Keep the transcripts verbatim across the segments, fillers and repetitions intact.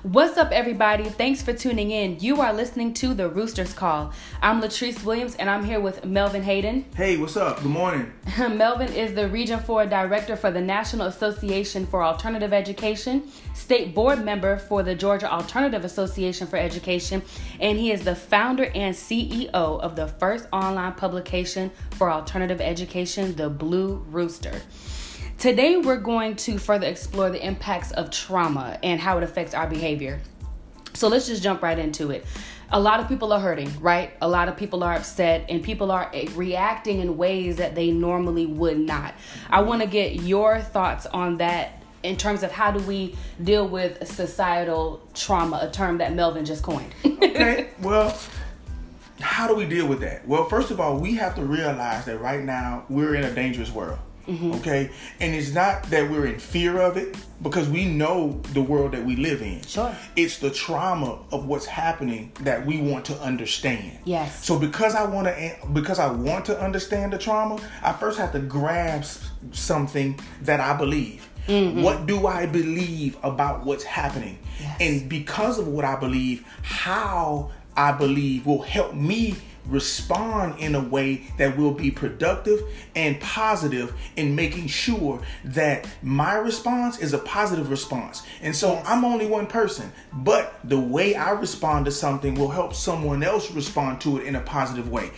What's up, everybody? Thanks for tuning in. You are listening to The Rooster's Call. I'm Latrice Williams, and I'm here with Melvin Hayden. Hey, what's up? Good morning. Melvin is the Region four Director for the National Association for Alternative Education, State Board Member for the Georgia Alternative Association for Education, and he is the founder and C E O of the first online publication for alternative education, The Blue Rooster. Today, we're going to further explore the impacts of trauma and how it affects our behavior. So let's just jump right into it. A lot of people are hurting, right? A lot of people are upset, and people are reacting in ways that they normally would not. I want to get your thoughts on that in terms of how do we deal with societal trauma, a term that Melvin just coined. Okay, well, how do we deal with that? Well, first of all, we have to realize that right now we're in a dangerous world. Mm-hmm. Okay, and it's not that we're in fear of it, because we know the world that we live in. Sure. It's the trauma of what's happening that we want to understand. Yes. So because I want to, because I want to understand the trauma, I first have to grasp something that I believe. Mm-hmm. What do I believe about what's happening? Yes. And because of what I believe, how I believe will help me respond in a way that will be productive and positive in making sure that my response is a positive response. And so yes. I'm only one person, but the way I respond to something will help someone else respond to it in a positive way.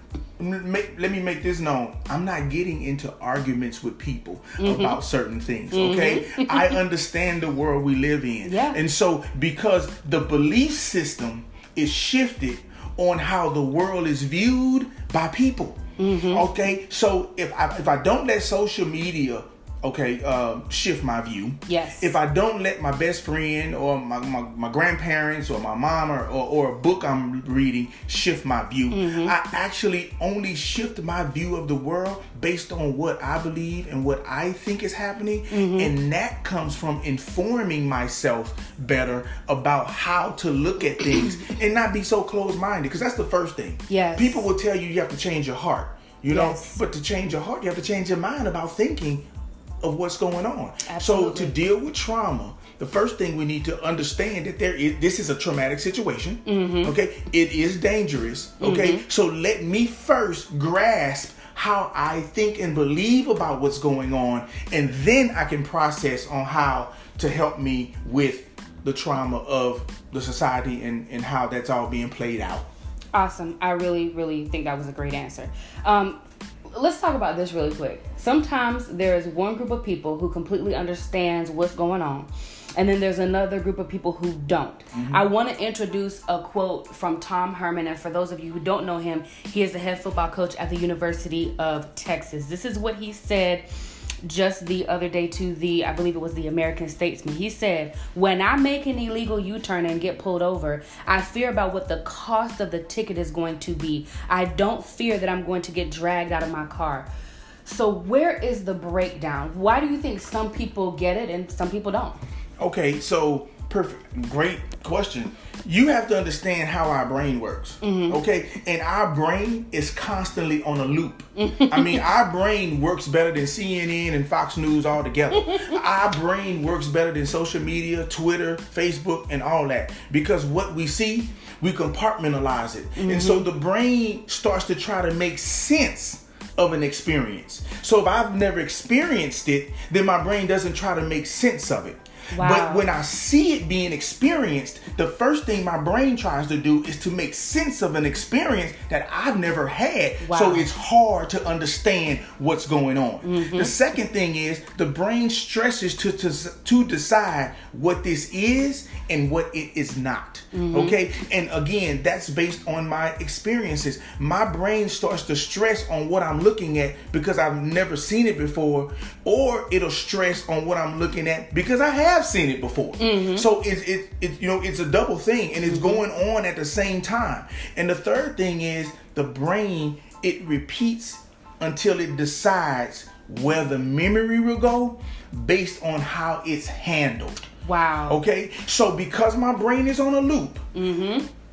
Make, let me make this known. I'm not getting into arguments with people mm-hmm. about certain things, okay? Mm-hmm. I understand the world we live in. Yeah. And so because the belief system is shifted on how the world is viewed by people. Mm-hmm. Okay, so if I if I don't let social media, okay, uh, shift my view. Yes. If I don't let my best friend or my, my, my grandparents or my mom or, or, or a book I'm reading shift my view, mm-hmm. I actually only shift my view of the world based on what I believe and what I think is happening. Mm-hmm. And that comes from informing myself better about how to look at things and not be so closed-minded, because that's the first thing. Yes. People will tell you you have to change your heart, you know, yes. but to change your heart, you have to change your mind about thinking of what's going on. Absolutely. So to deal with trauma, the first thing we need to understand that there is this is a traumatic situation. Mm-hmm. Okay, it is dangerous. Okay, mm-hmm. So let me first grasp how I think and believe about what's going on, and then I can process on how to help me with the trauma of the society and, and how that's all being played out. Awesome. I really, really think that was a great answer. Um, Let's talk about this really quick. Sometimes there is one group of people who completely understands what's going on, and then there's another group of people who don't. Mm-hmm. I want to introduce a quote from Tom Herman, and for those of you who don't know him, he is the head football coach at the University of Texas. This is what he said just the other day to the, I believe it was the American Statesman. He said, "When I make an illegal U-turn and get pulled over, I fear about what the cost of the ticket is going to be. I don't fear that I'm going to get dragged out of my car." So where is the breakdown? Why do you think some people get it and some people don't? Okay, so perfect. Great question. You have to understand how our brain works. Mm-hmm. Okay, and our brain is constantly on a loop. I mean, our brain works better than C N N and Fox News all together. Our brain works better than social media, Twitter, Facebook, and all that, because what we see, we compartmentalize it. Mm-hmm. And so the brain starts to try to make sense of an experience. So if I've never experienced it, then my brain doesn't try to make sense of it. Wow. But when I see it being experienced, the first thing my brain tries to do is to make sense of an experience that I've never had. Wow. So it's hard to understand what's going on. Mm-hmm. The second thing is the brain stresses to, to, to decide what this is and what it is not. Mm-hmm. Okay. And again, that's based on my experiences. My brain starts to stress on what I'm looking at because I've never seen it before, or it'll stress on what I'm looking at because I have I've seen it before. Mm-hmm. So it's it, it you know it's a double thing, and it's mm-hmm. going on at the same time. And the third thing is the brain, it repeats until it decides where the memory will go based on how it's handled. Wow. Okay, so because my brain is on a loop, mm-hmm.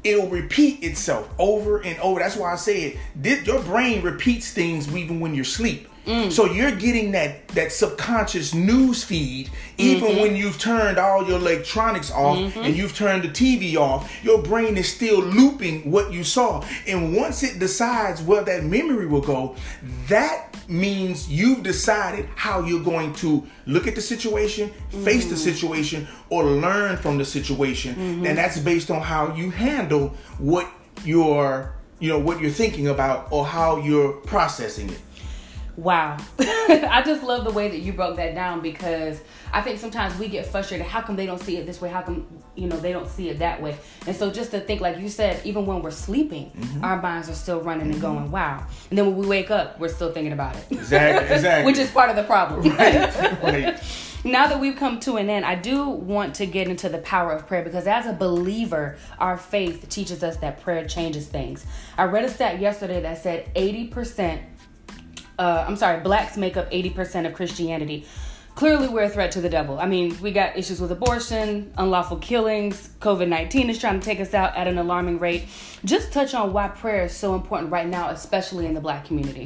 it'll repeat itself over and over. That's why I said this, your brain repeats things even when you're asleep. Mm. So you're getting that that subconscious news feed even mm-hmm. when you've turned all your electronics off mm-hmm. and you've turned the T V off. Your brain is still looping what you saw. And once it decides where that memory will go, that means you've decided how you're going to look at the situation, mm-hmm. face the situation, or learn from the situation. Mm-hmm. And that's based on how you handle what you're, you know, what you're thinking about or how you're processing it. Wow. I just love the way that you broke that down, because I think sometimes we get frustrated. How come they don't see it this way? How come, you know, they don't see it that way? And so just to think, like you said, even when we're sleeping, mm-hmm. our minds are still running mm-hmm. and going, wow. And then when we wake up, we're still thinking about it. Exactly. Exactly. Which is part of the problem. Right. Right. Now that we've come to an end, I do want to get into the power of prayer, because as a believer, our faith teaches us that prayer changes things. I read a stat yesterday that said eighty percent Uh, I'm sorry, blacks make up eighty percent of Christianity. Clearly, we're a threat to the devil. I mean, we got issues with abortion, unlawful killings, covid nineteen is trying to take us out at an alarming rate. Just touch on why prayer is so important right now, especially in the black community.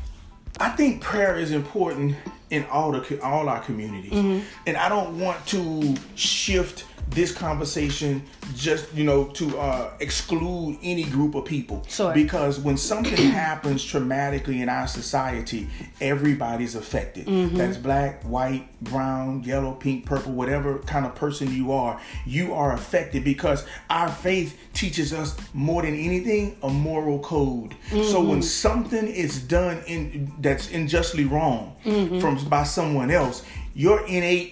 I think prayer is important in all the all our communities. Mm-hmm. And I don't want to shift this conversation just, you know, to uh, exclude any group of people. Sure. Because when something happens traumatically in our society, everybody's affected. Mm-hmm. That's black, white, brown, yellow, pink, purple, whatever kind of person you are, you are affected, because our faith teaches us more than anything a moral code. Mm-hmm. So when something is done in that's unjustly wrong mm-hmm. from by someone else, your innate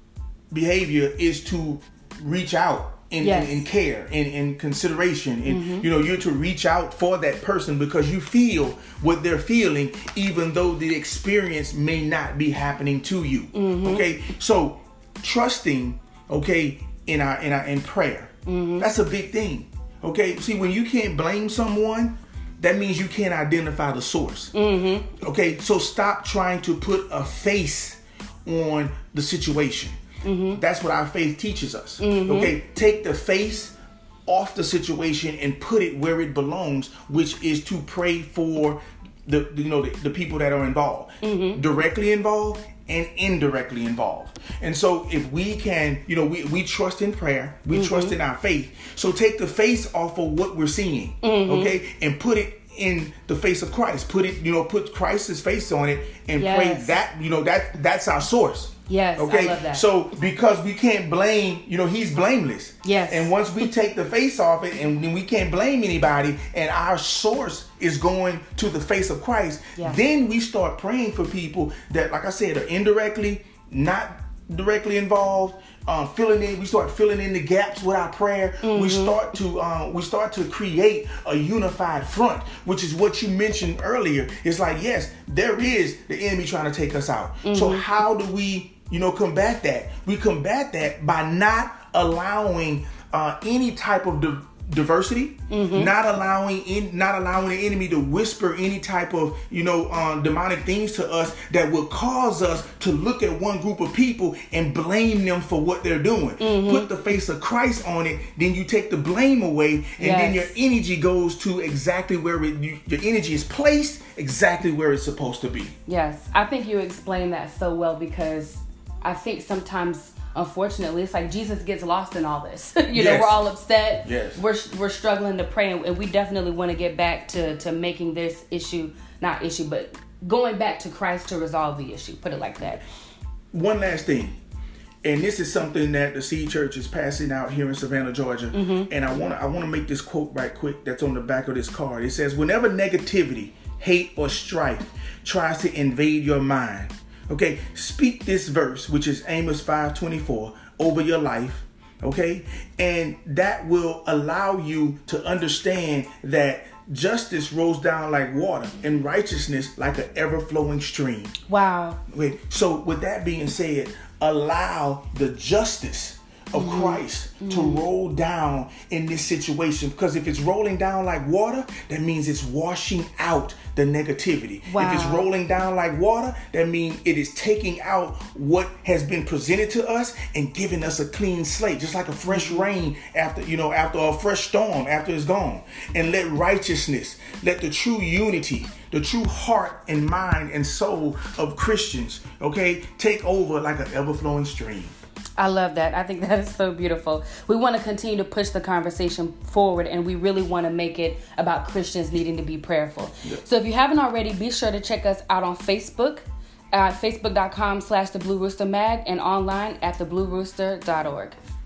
behavior is to reach out in, yes. in, in care and in, in consideration, and mm-hmm. you know, you're to reach out for that person because you feel what they're feeling, even though the experience may not be happening to you. Mm-hmm. Okay, so trusting, okay, in our in our in prayer, mm-hmm. that's a big thing. Okay, see, when you can't blame someone, that means you can't identify the source. Mm-hmm. Okay, so stop trying to put a face on the situation. Mm-hmm. That's what our faith teaches us. Mm-hmm. Okay, take the face off the situation and put it where it belongs, which is to pray for the you know the, the people that are involved, mm-hmm. directly involved and indirectly involved. And so if we can, you know, we, we trust in prayer, we mm-hmm. trust in our faith. So take the face off of what we're seeing, mm-hmm. okay, and put it in the face of Christ. Put it, you know, put Christ's face on it and yes. pray that, you know, that that's our source. Yes, okay? I love that. So because we can't blame, you know, he's blameless. Yes. And once we take the face off it and then we can't blame anybody and our source is going to the face of Christ, yes. then we start praying for people that, like I said, are indirectly, not directly involved, um, filling in, we start filling in the gaps with our prayer. Mm-hmm. We start to um, we start to create a unified front, which is what you mentioned earlier. It's like, yes, there is the enemy trying to take us out. Mm-hmm. So how do we, you know, combat that? We combat that by not allowing uh, any type of di- diversity, mm-hmm. not allowing in, not allowing the enemy to whisper any type of, you know, um, demonic things to us that will cause us to look at one group of people and blame them for what they're doing. Mm-hmm. Put the face of Christ on it, then you take the blame away, and yes. then your energy goes to exactly where it, you, your energy is placed exactly where it's supposed to be. Yes, I think you explained that so well, because I think sometimes, unfortunately, it's like Jesus gets lost in all this. you yes. know, we're all upset. Yes. We're we're struggling to pray, and we definitely want to get back to, to making this issue, not issue, but going back to Christ to resolve the issue. Put it like that. One last thing, and this is something that the Seed Church is passing out here in Savannah, Georgia. Mm-hmm. And I want to I want to make this quote right quick that's on the back of this card. It says, "Whenever negativity, hate, or strife tries to invade your mind, okay, speak this verse, which is Amos five twenty-four, over your life, okay? And that will allow you to understand that justice rolls down like water and righteousness like an ever-flowing stream." Wow. Okay, so with that being said, allow the justice, of mm-hmm. Christ mm-hmm. to roll down in this situation. Because if it's rolling down like water, that means it's washing out the negativity. Wow. If it's rolling down like water, that means it is taking out what has been presented to us and giving us a clean slate, just like a fresh mm-hmm. rain after, you know, after a fresh storm, after it's gone. And let righteousness, let the true unity, the true heart and mind and soul of Christians, okay, take over like an ever-flowing stream. I love that. I think that is so beautiful. We want to continue to push the conversation forward, and we really want to make it about Christians needing to be prayerful. Yep. So if you haven't already, be sure to check us out on Facebook, uh, facebook.com slash the Blue Rooster Mag, and online at the blue rooster dot org.